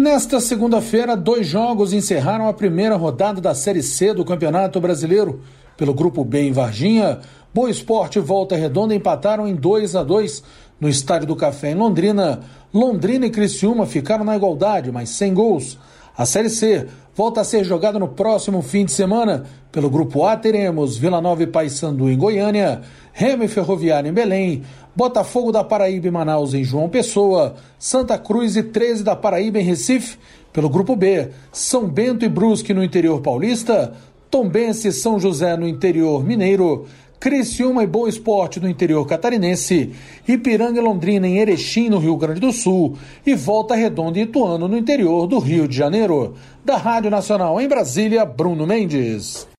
Nesta segunda-feira, 2 jogos encerraram a primeira rodada da Série C do Campeonato Brasileiro. Pelo Grupo B em Varginha, Boa Esporte e Volta Redonda empataram em 2-2. No Estádio do Café em Londrina, Londrina e Criciúma ficaram na igualdade, mas sem gols. A Série C volta a ser jogada no próximo fim de semana. Pelo Grupo A teremos Vila Nova e Paysandu em Goiânia, Remo e Ferroviária em Belém, Botafogo da Paraíba e Manaus em João Pessoa, Santa Cruz e 13 da Paraíba em Recife. Pelo Grupo B, São Bento e Brusque no interior paulista, Tombense e São José no interior mineiro, Criciúma e Boa Esporte no interior catarinense, Ipiranga e Londrina em Erechim, no Rio Grande do Sul, e Volta Redonda e Ituano no interior do Rio de Janeiro. Da Rádio Nacional em Brasília, Bruno Mendes.